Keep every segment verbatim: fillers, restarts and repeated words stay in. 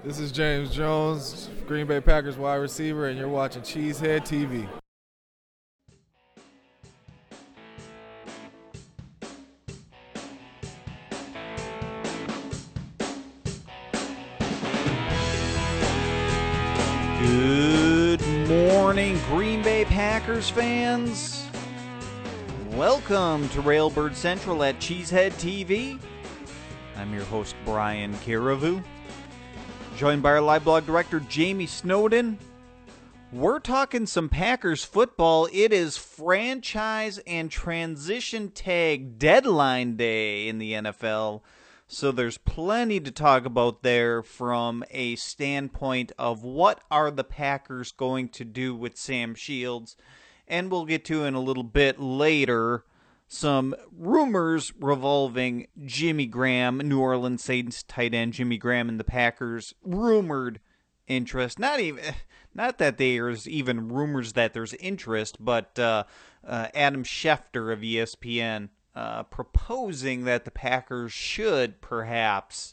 This is James Jones, Green Bay Packers wide receiver, and you're watching Cheesehead T V. Good morning, Green Bay Packers fans. Welcome to Railbird Central at Cheesehead T V. I'm your host, Brian Caravu, joined by our live blog director, Jamie Snowden. We're talking some Packers football. It is franchise and transition tag deadline day in the N F L. So there's plenty to talk about there from a standpoint of what are the Packers going to do with Sam Shields. And we'll get to in a little bit later some rumors revolving Jimmy Graham, New Orleans Saints tight end Jimmy Graham, and the Packers' rumored interest. Not even, not that there's even rumors that there's interest, but uh, uh, Adam Schefter of E S P N Uh, proposing that the Packers should perhaps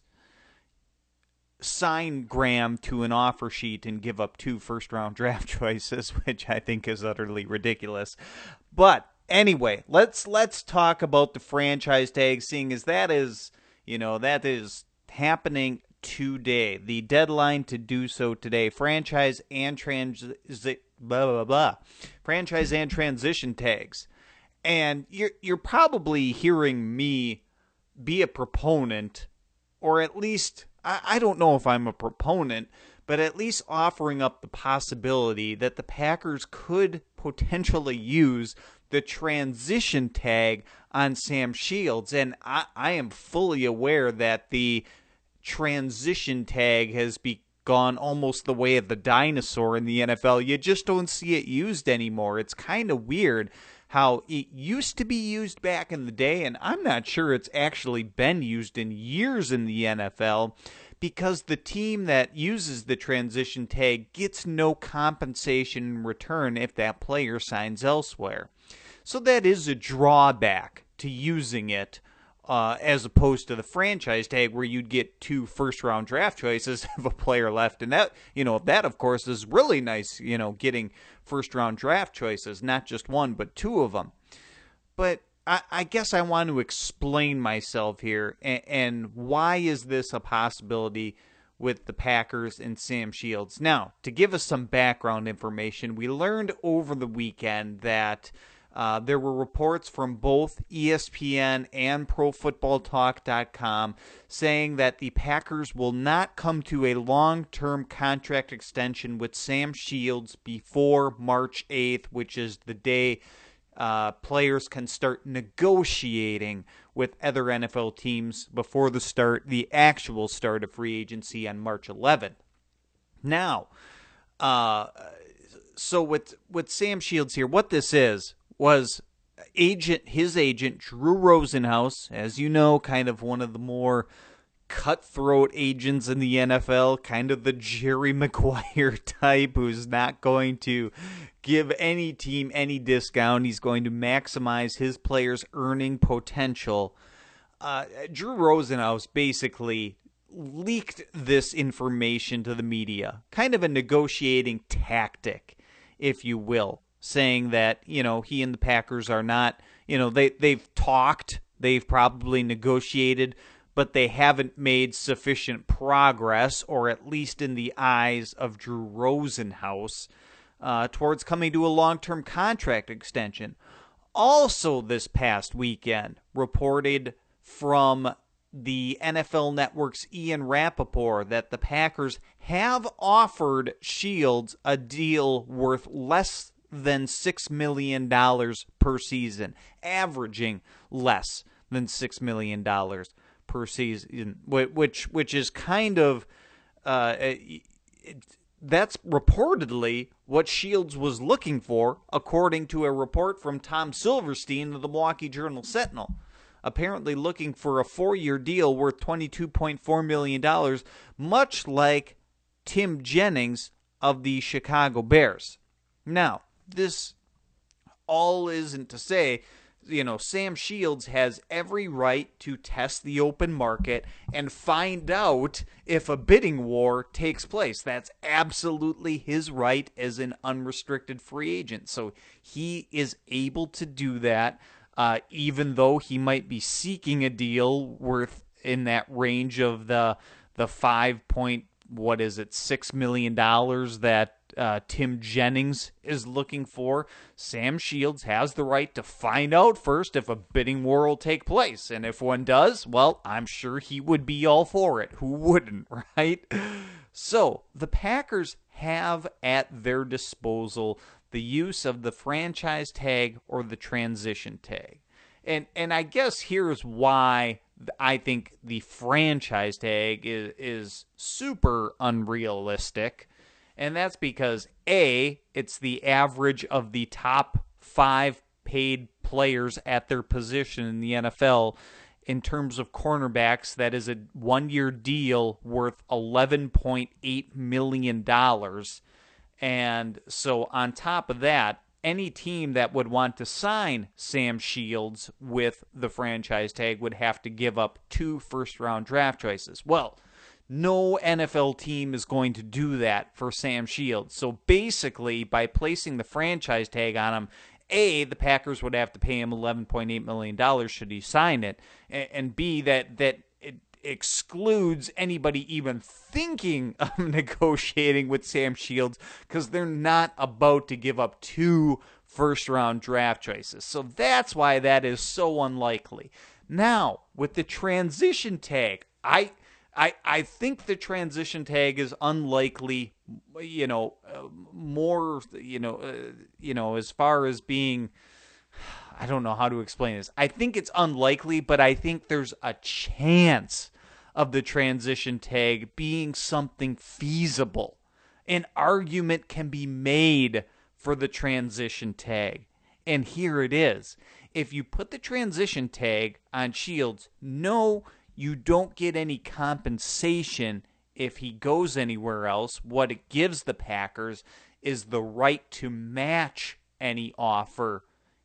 sign Graham to an offer sheet and give up two first-round draft choices, which I think is utterly ridiculous. But anyway, let's let's talk about the franchise tag, seeing as that is, you know, that is happening today. The deadline to do so today, franchise and trans blah blah blah, franchise and transition tags. And you're you're probably hearing me be a proponent, or at least, I, I don't know if I'm a proponent, but at least offering up the possibility that the Packers could potentially use the transition tag on Sam Shields. And I, I am fully aware that the transition tag has be gone almost the way of the dinosaur in the N F L. You just don't see it used anymore. It's kind of weird how it used to be used back in the day, and I'm not sure it's actually been used in years in the N F L, because the team that uses the transition tag gets no compensation in return if that player signs elsewhere. So that is a drawback to using it, uh, as opposed to the franchise tag where you'd get two first-round draft choices if a player left. And that, you know, that, of course, is really nice, you know, getting first-round draft choices, not just one, but two of them. But I, I guess I want to explain myself here, and, and why is this a possibility with the Packers and Sam Shields. Now, to give us some background information, we learned over the weekend that Uh, there were reports from both E S P N and Pro Football Talk dot com saying that the Packers will not come to a long-term contract extension with Sam Shields before March eighth, which is the day uh, players can start negotiating with other N F L teams before the start, the actual start of free agency on March eleventh. Now, uh, so with with Sam Shields here, what this is, was agent his agent, Drew Rosenhaus, as you know, kind of one of the more cutthroat agents in the N F L, kind of the Jerry Maguire type who's not going to give any team any discount. He's going to maximize his players' earning potential. Uh, Drew Rosenhaus basically leaked this information to the media, kind of a negotiating tactic, if you will, saying that, you know, he and the Packers are not, you know, they, they've talked, they've probably negotiated, but they haven't made sufficient progress, or at least in the eyes of Drew Rosenhaus, uh, towards coming to a long-term contract extension. Also this past weekend, reported from the N F L Network's Ian Rappaport that the Packers have offered Shields a deal worth less than six million dollars per season, averaging less than six million dollars per season, which which is kind of, uh, it, that's reportedly what Shields was looking for, according to a report from Tom Silverstein of the Milwaukee Journal-Sentinel. Apparently looking for a four-year deal worth twenty-two point four million dollars, much like Tim Jennings of the Chicago Bears. Now, this all isn't to say you know, Sam Shields has every right to test the open market and find out if a bidding war takes place. That's absolutely his right as an unrestricted free agent. So he is able to do that, uh, even though he might be seeking a deal worth in that range of the the five point, what is it, six million dollars that Uh, Tim Jennings is looking for. Sam Shields has the right to find out first if a bidding war will take place. And if one does, well, I'm sure he would be all for it. Who wouldn't, right? So the Packers have at their disposal the use of the franchise tag or the transition tag. And and I guess here's why I think the franchise tag is, is super unrealistic. And that's because, A, it's the average of the top five paid players at their position in the N F L in terms of cornerbacks. That is a one-year deal worth eleven point eight million dollars. And so on top of that, any team that would want to sign Sam Shields with the franchise tag would have to give up two first-round draft choices. Well, no N F L team is going to do that for Sam Shields. So basically, by placing the franchise tag on him, A, the Packers would have to pay him eleven point eight million dollars should he sign it, and B, that, that it excludes anybody even thinking of negotiating with Sam Shields because they're not about to give up two first-round draft choices. So that's why that is so unlikely. Now, with the transition tag, I... I, I think the transition tag is unlikely, you know, uh, more, you know, uh, you know, as far as being, I don't know how to explain this. I think it's unlikely, but I think there's a chance of the transition tag being something feasible. An argument can be made for the transition tag. And here it is. If you put the transition tag on Shields, no, you don't get any compensation if he goes anywhere else. What it gives the Packers is the right to match any offer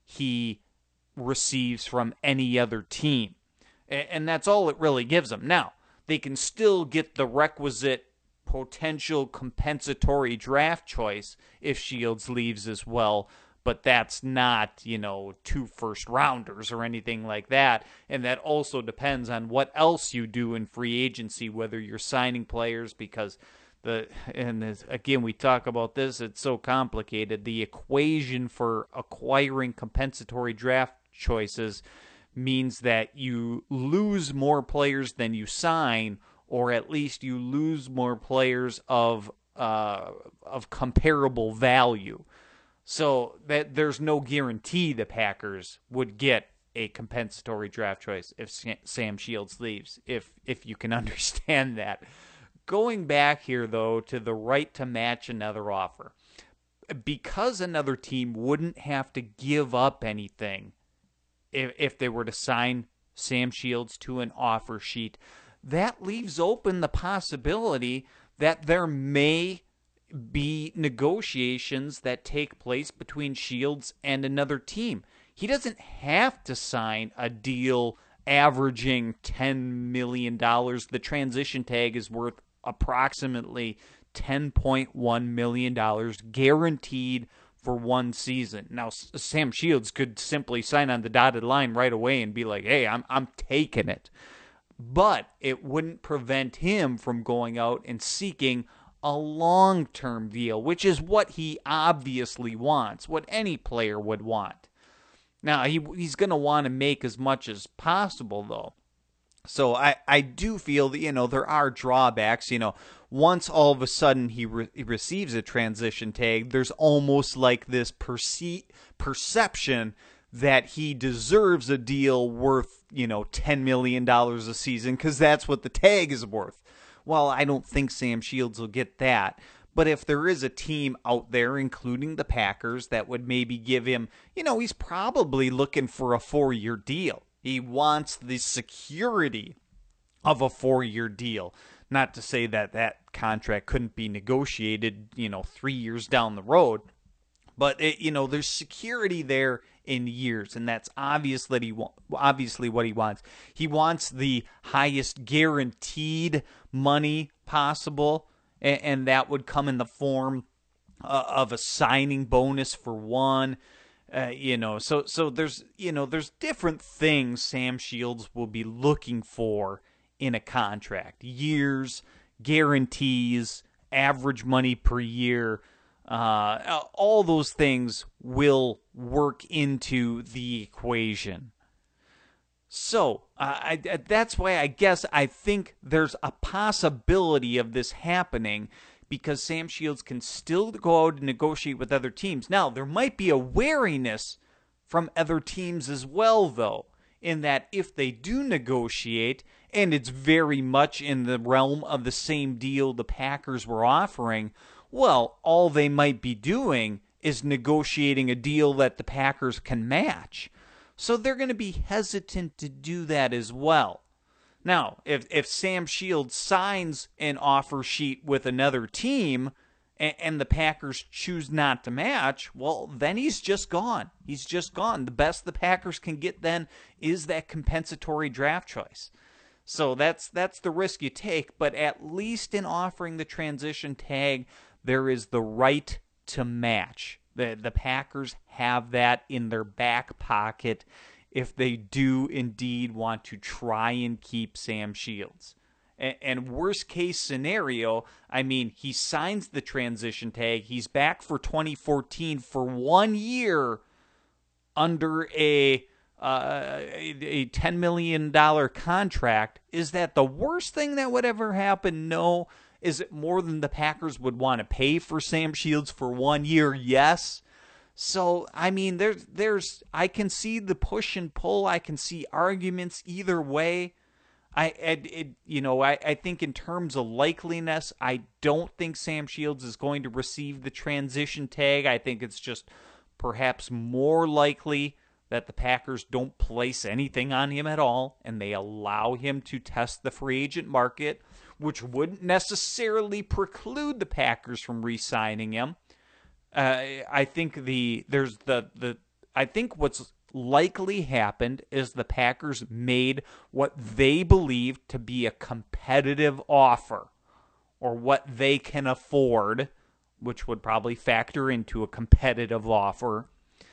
he receives from any other team. And that's all it really gives them. Now, they can still get the requisite potential compensatory draft choice if Shields leaves as well, but that's not, you know, two first rounders or anything like that. And that also depends on what else you do in free agency, whether you're signing players, because the, and this, again, we talk about this, it's so complicated. The equation for acquiring compensatory draft choices means that you lose more players than you sign, or at least you lose more players of, uh, of comparable value. So that there's no guarantee the Packers would get a compensatory draft choice if Sam Shields leaves, if if you can understand that. Going back here, though, to the right to match another offer. Because another team wouldn't have to give up anything if, if they were to sign Sam Shields to an offer sheet, that leaves open the possibility that there may be negotiations that take place between Shields and another team. He doesn't have to sign a deal averaging ten million dollars. The transition tag is worth approximately ten point one million dollars guaranteed for one season. Now, Sam Shields could simply sign on the dotted line right away and be like, hey, I'm I'm taking it. But it wouldn't prevent him from going out and seeking a long-term deal, which is what he obviously wants, what any player would want. Now, he he's going to want to make as much as possible, though. So I, I do feel that, you know, there are drawbacks. You know, once all of a sudden he, re- he receives a transition tag, there's almost like this perce- perception that he deserves a deal worth, you know, ten million dollars a season because that's what the tag is worth. Well, I don't think Sam Shields will get that. But if there is a team out there, including the Packers, that would maybe give him, you know, he's probably looking for a four-year deal. He wants the security of a four-year deal. Not to say that that contract couldn't be negotiated, you know, three years down the road. But, it, you know, there's security there in years, and that's obviously, he wa- obviously what he wants. He wants the highest guaranteed money possible, and, and that would come in the form uh, of a signing bonus for one. Uh, you know, so so there's you know there's different things Sam Shields will be looking for in a contract: years, guarantees, average money per year. Uh, all those things will work into the equation. So uh, I, that's why I guess I think there's a possibility of this happening, because Sam Shields can still go out and negotiate with other teams. Now, there might be a wariness from other teams as well, though, in that if they do negotiate, and it's very much in the realm of the same deal the Packers were offering, well, all they might be doing is negotiating a deal that the Packers can match. So they're going to be hesitant to do that as well. Now, if if Sam Shields signs an offer sheet with another team and, and the Packers choose not to match, well, then he's just gone. He's just gone. The best the Packers can get then is that compensatory draft choice. So that's that's the risk you take, but at least in offering the transition tag, there is the right to match. The, the Packers have that in their back pocket if they do indeed want to try and keep Sam Shields. And, and worst case scenario, I mean, he signs the transition tag. He's back for twenty fourteen for one year under a uh, a, a ten million dollars contract. Is that the worst thing that would ever happen? No. Is it more than the Packers would want to pay for Sam Shields for one year? Yes. So, I mean, there's, there's, I can see the push and pull. I can see arguments either way. I, it, it, you know, I, I think in terms of likeliness, I don't think Sam Shields is going to receive the transition tag. I think it's just perhaps more likely that the Packers don't place anything on him at all, and they allow him to test the free agent market, which wouldn't necessarily preclude the Packers from re-signing him. Uh, I think the there's the the I think what's likely happened is the Packers made what they believe to be a competitive offer, or what they can afford, which would probably factor into a competitive offer.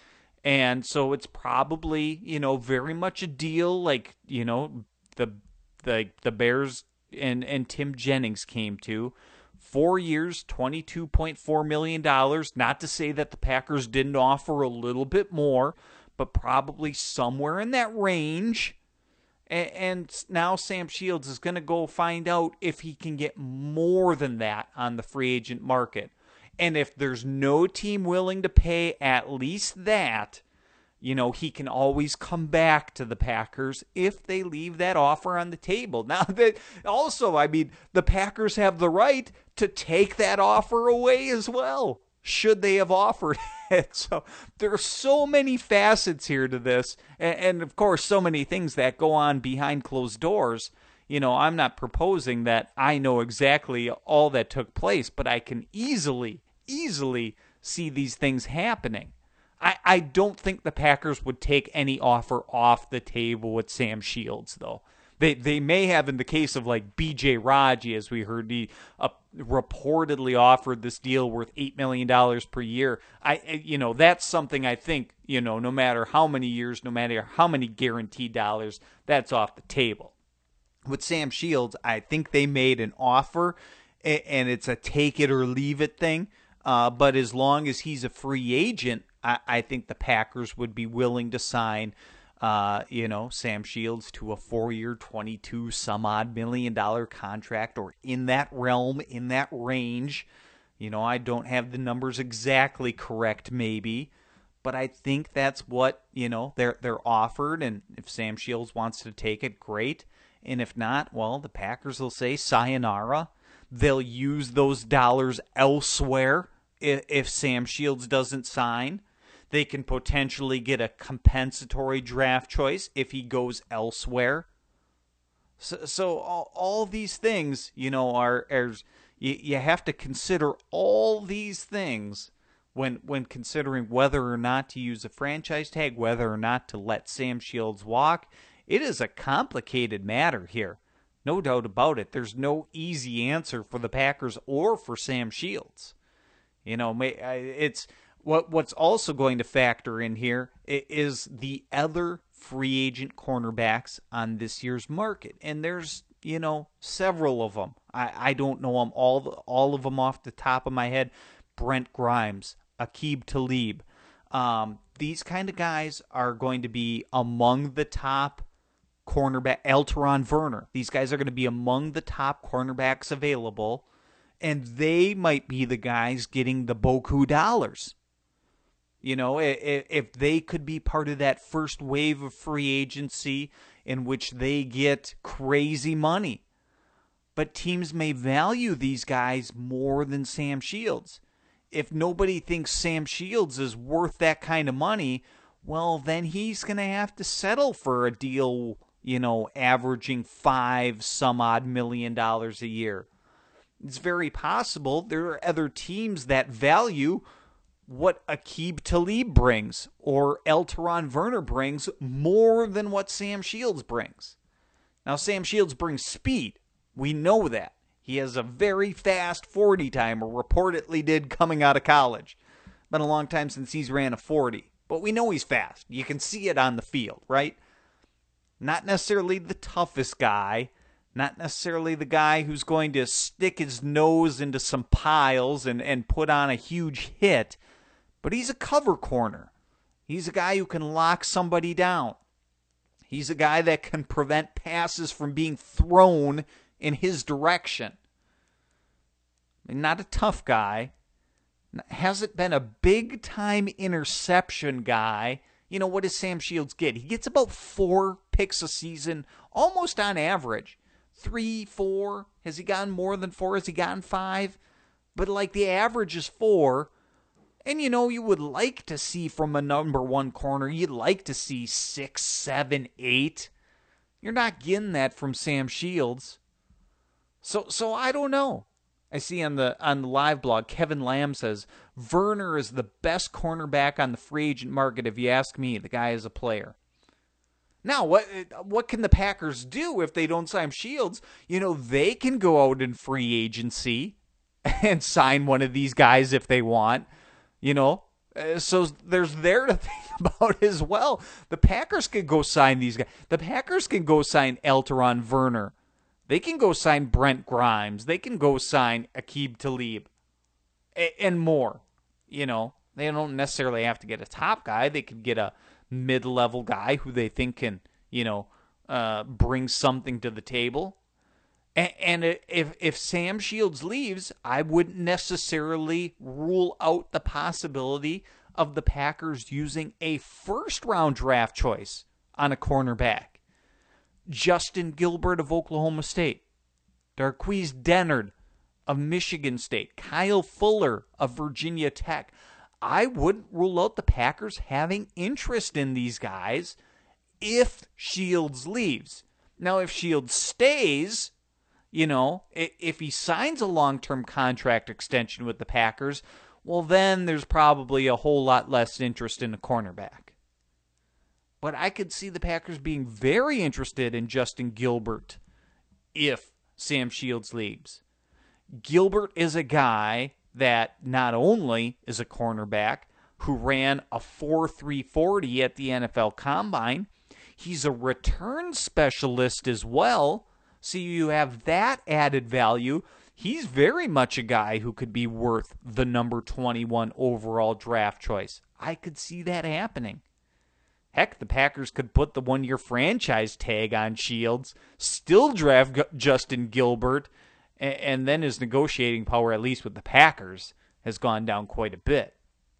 And so it's probably, you know, very much a deal like, you know, the the the Bears and, and Tim Jennings came to. Four years, twenty-two point four million dollars. Not to say that the Packers didn't offer a little bit more, but probably somewhere in that range. And, and now Sam Shields is going to go find out if he can get more than that on the free agent market. And if there's no team willing to pay at least that, you know, he can always come back to the Packers if they leave that offer on the table. Now, that also, I mean, the Packers have the right to take that offer away as well, should they have offered it. So there are so many facets here to this, and, and of course, so many things that go on behind closed doors. You know, I'm not proposing that I know exactly all that took place, but I can easily, easily see these things happening. I, I don't think the Packers would take any offer off the table with Sam Shields, though. They they may have in the case of like B J Raji, as we heard, he uh, reportedly offered this deal worth eight million dollars per year. I you know that's something I think, you know, no matter how many years, no matter how many guaranteed dollars, that's off the table. With Sam Shields, I think they made an offer, and it's a take it or leave it thing. Uh, but as long as he's a free agent, I, I think the Packers would be willing to sign, uh, you know, Sam Shields to a four-year, twenty-two some odd million dollar contract, or in that realm, in that range. You know, I don't have the numbers exactly correct, maybe, but I think that's what, you know, they're they're offered. And if Sam Shields wants to take it, great. And if not, well, the Packers will say sayonara. They'll use those dollars elsewhere if, if Sam Shields doesn't sign. They can potentially get a compensatory draft choice if he goes elsewhere. So, so all, all these things, you know, are, are you, you have to consider all these things when when considering whether or not to use a franchise tag, whether or not to let Sam Shields walk. It is a complicated matter here. No doubt about it. There's no easy answer for the Packers or for Sam Shields. You know, it's what what's also going to factor in here is the other free agent cornerbacks on this year's market. And there's, you know, several of them. I, I don't know them all, all of them off the top of my head. Brent Grimes, Aqib Talib. Um, these kind of guys are going to be among the top cornerback. Elteron Werner. These guys are going to be among the top cornerbacks available, and they might be the guys getting the Boku dollars. You know, if, if they could be part of that first wave of free agency in which they get crazy money. But teams may value these guys more than Sam Shields. If nobody thinks Sam Shields is worth that kind of money, well, then he's going to have to settle for a deal, you know, averaging five some odd million dollars a year. It's very possible there are other teams that value what Aqib Talib brings or Elteron Werner brings more than what Sam Shields brings. Now, Sam Shields brings speed. We know that. He has a very fast forty-timer, reportedly did coming out of college. Been a long time since he's ran a forty. But we know he's fast. You can see it on the field, right? Not necessarily the toughest guy. Not necessarily the guy who's going to stick his nose into some piles and, and put on a huge hit. But he's a cover corner. He's a guy who can lock somebody down. He's a guy that can prevent passes from being thrown in his direction. Not a tough guy. Hasn't been a big-time interception guy. You know, what does Sam Shields get? He gets about four picks a season, almost on average. Three, four. Has he gotten more than four? Has he gotten five? But, like, the average is four. And, you know, you would like to see from a number one corner, you'd like to see six, seven, eight. You're not getting that from Sam Shields. So so I don't know. I see on the on the live blog, Kevin Lamb says, Werner is the best cornerback on the free agent market, if you ask me. The guy is a player. Now, what what can the Packers do if they don't sign Shields? You know, they can go out in free agency and sign one of these guys if they want. You know, so there's there to think about as well. The Packers can go sign these guys. The Packers can go sign Elteron Werner. They can go sign Brent Grimes. They can go sign Aqib Talib. A- and more. You know, they don't necessarily have to get a top guy. They could get a mid-level guy who they think can, you know, uh, bring something to the table. And, and if if Sam Shields leaves, I wouldn't necessarily rule out the possibility of the Packers using a first-round draft choice on a cornerback. Justin Gilbert of Oklahoma State, Darqueze Dennard of Michigan State, Kyle Fuller of Virginia Tech. I wouldn't rule out the Packers having interest in these guys if Shields leaves. Now, if Shields stays, you know, if he signs a long-term contract extension with the Packers, well, then there's probably a whole lot less interest in a cornerback. But I could see the Packers being very interested in Justin Gilbert if Sam Shields leaves. Gilbert is a guy that not only is a cornerback who ran a four three forty at the N F L Combine, he's a return specialist as well. So you have that added value. He's very much a guy who could be worth the number twenty-one overall draft choice. I could see that happening. Heck, the Packers could put the one-year franchise tag on Shields, still draft G- Justin Gilbert, and, and then his negotiating power, at least with the Packers, has gone down quite a bit.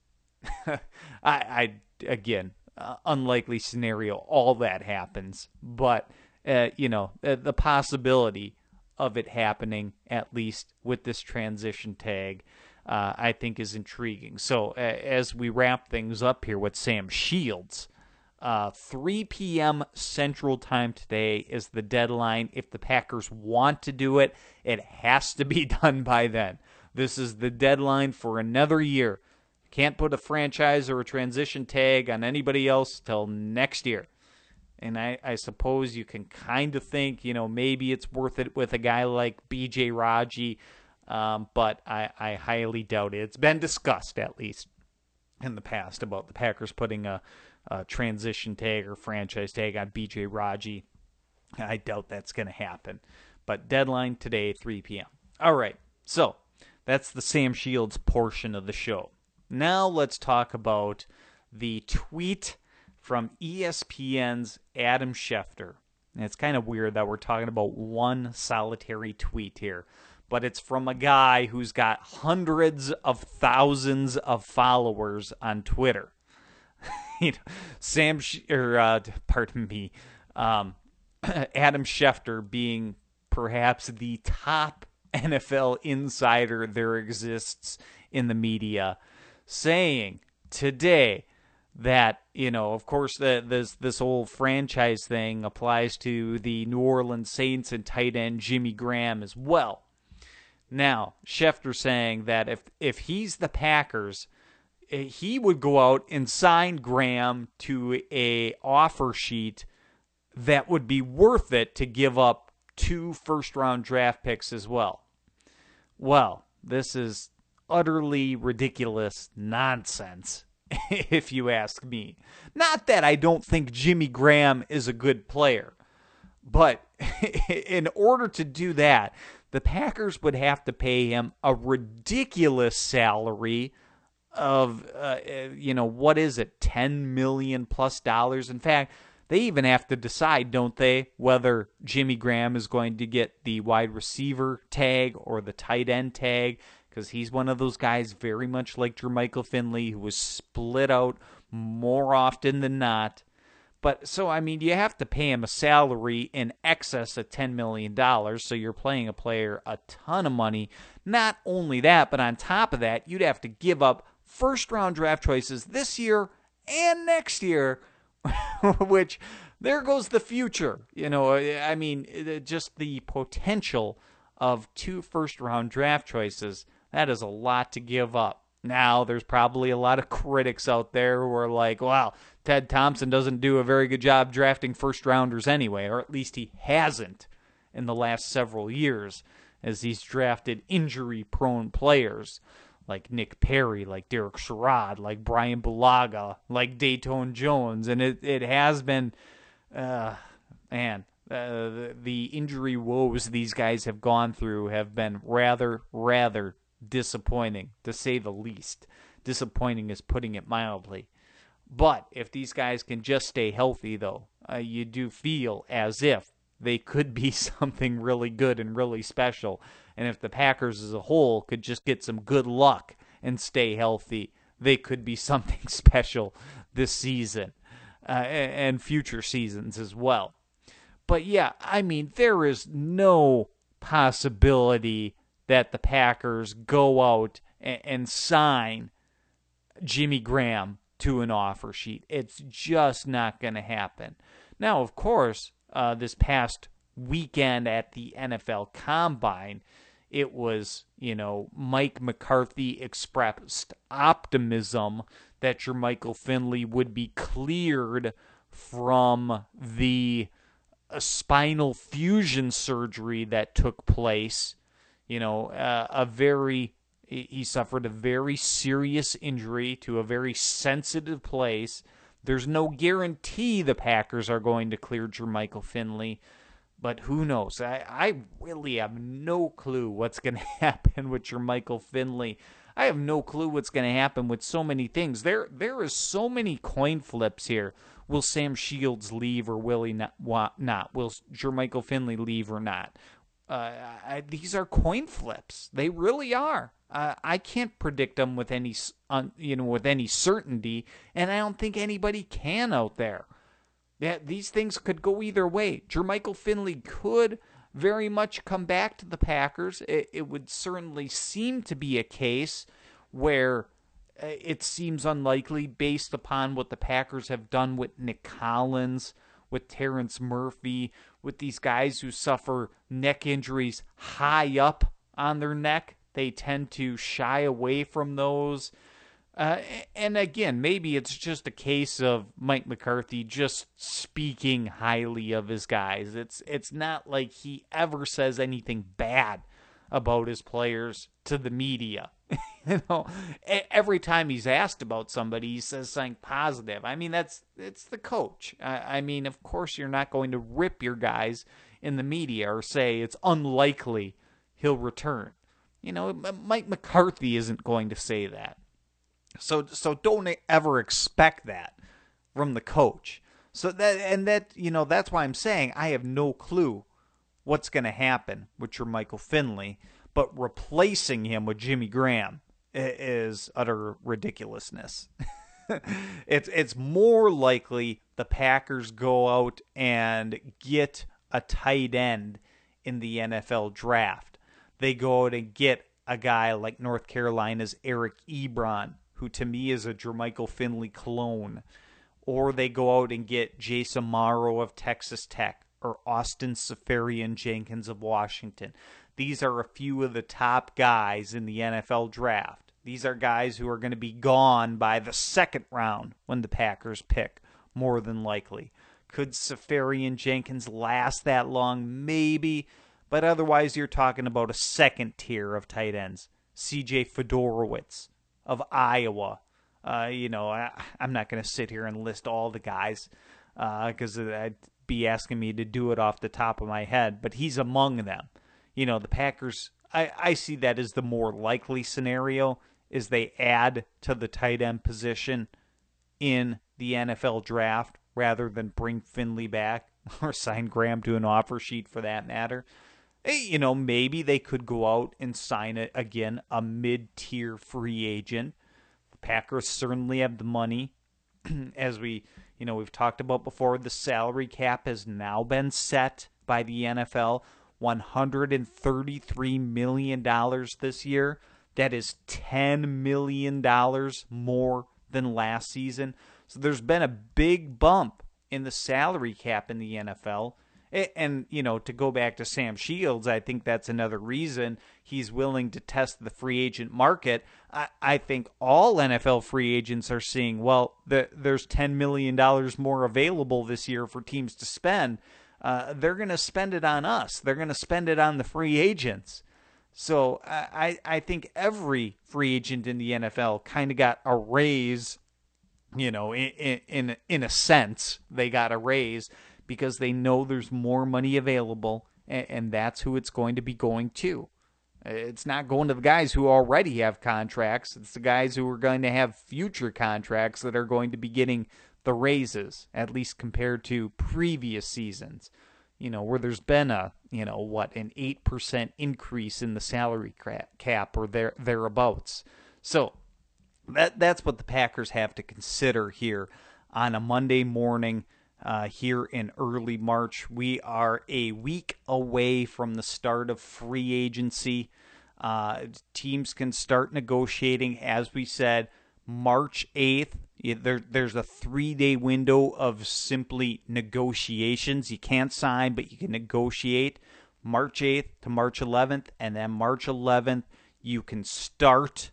I, I, again, uh, unlikely scenario, all that happens. But, uh, you know, uh, the possibility of it happening, at least with this transition tag, uh, I think is intriguing. So, uh, as we wrap things up here with Sam Shields, Uh, three p.m. Central Time today is the deadline. If the Packers want to do it, it has to be done by then. This is the deadline for another year. Can't put a franchise or a transition tag on anybody else till next year. And I, I suppose you can kind of think, you know, maybe it's worth it with a guy like B J Raji, um, but I, I highly doubt it. It's been discussed, at least in the past, about the Packers putting a, a transition tag or franchise tag on B J Raji. I doubt that's going to happen. But deadline today, three p.m. All right, so that's the Sam Shields portion of the show. Now let's talk about the tweet from E S P N's Adam Schefter. And it's kind of weird that we're talking about one solitary tweet here, but it's from a guy who's got hundreds of thousands of followers on Twitter. you know, Sam, Sh- or uh, pardon me, um, Adam Schefter being perhaps the top N F L insider there exists in the media, saying today that, you know, of course, the, this this whole franchise thing applies to the New Orleans Saints and tight end Jimmy Graham as well. Now, Schefter saying that if if he's the Packers, he would go out and sign Graham to a offer sheet that would be worth it to give up two first-round draft picks as well. Well, this is utterly ridiculous nonsense, if you ask me. Not that I don't think Jimmy Graham is a good player, but in order to do that, the Packers would have to pay him a ridiculous salary of, uh, you know, what is it, ten million dollars plus dollars. In fact, they even have to decide, don't they, whether Jimmy Graham is going to get the wide receiver tag or the tight end tag, because he's one of those guys very much like Jermichael Finley, who was split out more often than not. But so, I mean, you have to pay him a salary in excess of ten million dollars, so you're paying a player a ton of money. Not only that, but on top of that, you'd have to give up first-round draft choices this year and next year, which, there goes the future. You know, I mean, just the potential of two first-round draft choices, that is a lot to give up. Now, there's probably a lot of critics out there who are like, wow, Ted Thompson doesn't do a very good job drafting first-rounders anyway, or at least he hasn't in the last several years, as he's drafted injury-prone players like Nick Perry, like Derek Sherrod, like Brian Bulaga, like Dayton Jones. And it, it has been, uh, man, uh, the, the injury woes these guys have gone through have been rather, rather disappointing, to say the least. Disappointing is putting it mildly. But if these guys can just stay healthy, though, uh, you do feel as if they could be something really good and really special. And if the Packers as a whole could just get some good luck and stay healthy, they could be something special this season uh, and future seasons as well. But yeah, I mean, there is no possibility that the Packers go out and, and sign Jimmy Graham to an offer sheet. It's just not going to happen. Now, of course, uh, this past weekend at the N F L Combine, it was, you know, Mike McCarthy expressed optimism that Jermichael Finley would be cleared from the uh, spinal fusion surgery that took place. You know, uh, a very, he suffered a very serious injury to a very sensitive place. There's no guarantee the Packers are going to clear Jermichael Finley, but who knows? I, I really have no clue what's going to happen with Jermichael Finley. I have no clue what's going to happen with so many things. There, there is so many coin flips here. Will Sam Shields leave or will he not? not? Will Jermichael Finley leave or not? Uh, I, these are coin flips. They really are. Uh, I can't predict them with any, uh, you know, with any certainty, and I don't think anybody can out there. Yeah, these things could go either way. Jermichael Finley could very much come back to the Packers. It, it would certainly seem to be a case where it seems unlikely based upon what the Packers have done with Nick Collins, with Terrence Murphy, with these guys who suffer neck injuries high up on their neck. They tend to shy away from those. Uh, and again, maybe it's just a case of Mike McCarthy just speaking highly of his guys. It's it's not like he ever says anything bad about his players to the media. You know, every time he's asked about somebody, he says something positive. I mean, that's it's the coach. I, I mean, of course, you're not going to rip your guys in the media or say it's unlikely he'll return. You know, Mike McCarthy isn't going to say that. So so don't ever expect that from the coach. So that and that you know that's why I'm saying I have no clue what's going to happen with Jermichael Finley, but replacing him with Jimmy Graham is utter ridiculousness. it's it's more likely the Packers go out and get a tight end in the N F L draft. They go out and get a guy like North Carolina's Eric Ebron, who to me is a Jermichael Finley clone. Or they go out and get Jason Morrow of Texas Tech or Austin Seferian-Jenkins of Washington. These are a few of the top guys in the N F L draft. These are guys who are going to be gone by the second round when the Packers pick, more than likely. Could Seferian-Jenkins last that long? Maybe. But otherwise, you're talking about a second tier of tight ends. C J Fedorowicz of Iowa. Uh, you know, I, I'm not going to sit here and list all the guys because uh, I'd be asking me to do it off the top of my head, but he's among them. You know, the Packers, I, I see that as the more likely scenario, is they add to the tight end position in the N F L draft rather than bring Finley back or sign Graham to an offer sheet for that matter. Hey, you know, maybe they could go out and sign it again, a mid-tier free agent. The Packers certainly have the money. As we, you know, we've talked about before, the salary cap has now been set by the N F L, one hundred thirty-three million dollars this year. That is ten million dollars more than last season. So there's been a big bump in the salary cap in the N F L. And, you know, to go back to Sam Shields, I think that's another reason he's willing to test the free agent market. I, I think all N F L free agents are seeing, well, the, there's ten million dollars more available this year for teams to spend. Uh, they're going to spend it on us. They're going to spend it on the free agents. So I, I think every free agent in the N F L kind of got a raise, you know, in, in, in a sense, they got a raise because they know there's more money available, and, and that's who it's going to be going to. It's not going to the guys who already have contracts. It's the guys who are going to have future contracts that are going to be getting the raises, at least compared to previous seasons, you know, where there's been a, you know, what, an eight percent increase in the salary cap or there, thereabouts. So that that's what the Packers have to consider here on a Monday morning. Uh, here in early March. We are a week away from the start of free agency. Uh, teams can start negotiating, as we said, March eighth. There, there's a three-day window of simply negotiations. You can't sign, but you can negotiate. March eighth to March eleventh, and then March eleventh, you can start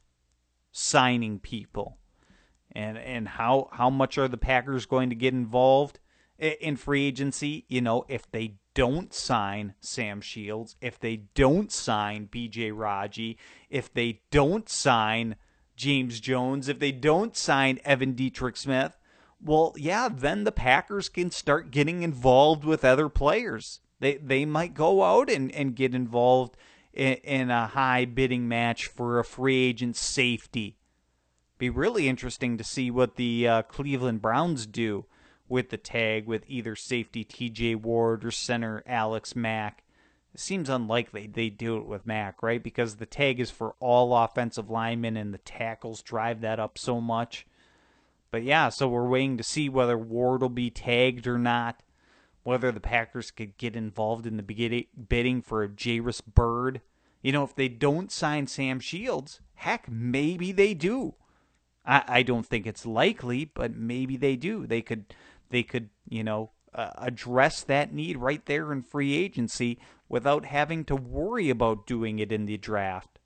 signing people. And and how, how much are the Packers going to get involved in free agency? You know, if they don't sign Sam Shields, if they don't sign B J Raji, if they don't sign James Jones, if they don't sign Evan Dietrich Smith, well, yeah, then the Packers can start getting involved with other players. They they might go out and, and get involved in, in a high bidding match for a free agent safety. Be really interesting to see what the uh, Cleveland Browns do with the tag with either safety T J Ward or center Alex Mack. It seems unlikely they do it with Mack, right? Because the tag is for all offensive linemen and the tackles drive that up so much. But yeah, so we're waiting to see whether Ward will be tagged or not, whether the Packers could get involved in the bidding for Jairus Byrd. You know, if they don't sign Sam Shields, heck, maybe they do. I, I don't think it's likely, but maybe they do. They could They could, you know, uh, address that need right there in free agency without having to worry about doing it in the draft.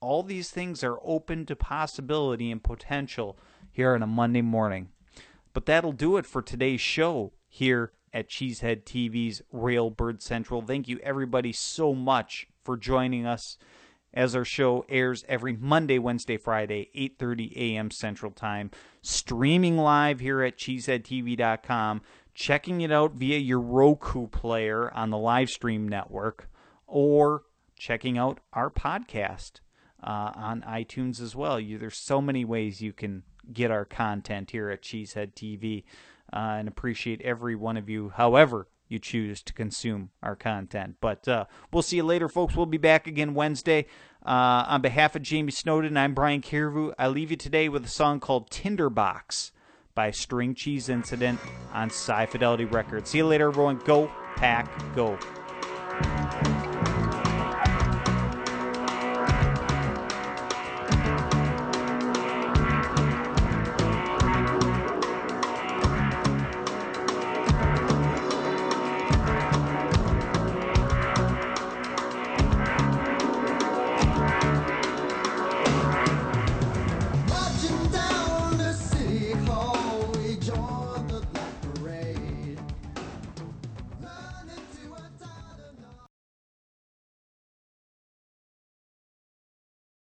all these things are open to possibility and potential here on a Monday morning. But that'll do it for today's show here at Cheesehead T V's Railbird Central. Thank you, everybody, so much for joining us as our show airs every Monday, Wednesday, Friday, eight thirty a.m. Central Time, streaming live here at cheesehead t v dot com, checking it out via your Roku player on the Livestream network, or checking out our podcast uh, on iTunes as well. You, there's so many ways you can get our content here at Cheesehead T V, uh, and appreciate every one of you, however you choose to consume our content. But uh, we'll see you later, folks. We'll be back again Wednesday. Uh, on behalf of Jamie Snowden, I'm Brian Carrefour. I leave you today with a song called Tinderbox by String Cheese Incident on Sci Fidelity Records. See you later, everyone. Go, Pack, go.